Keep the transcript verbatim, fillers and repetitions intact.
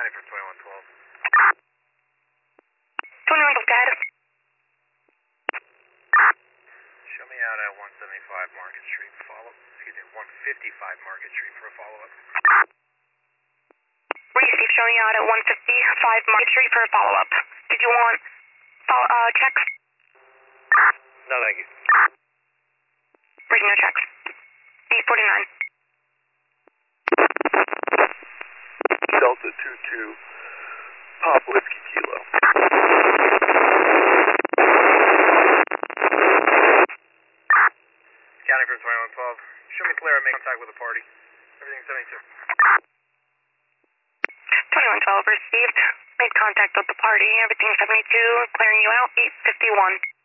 County for twenty-one twelve. twenty-one twelve, got it. Show me out at one seventy-five Market Street for follow-up. Excuse me, one fifty-five Market Street for a follow-up. Receive, showing you out at one fifty-five Market Street for a follow-up. Did you want follow, uh, checks? No, thank you. Reading no checks. eight forty-nine. Delta two two, Pop Whiskey Kilo. County for twenty-one twelve. Show me clear and make contact with the party. Everything seventy-two. twenty-one twelve received. Made contact with the party. Everything seventy-two. Clearing you out. eight fifty-one.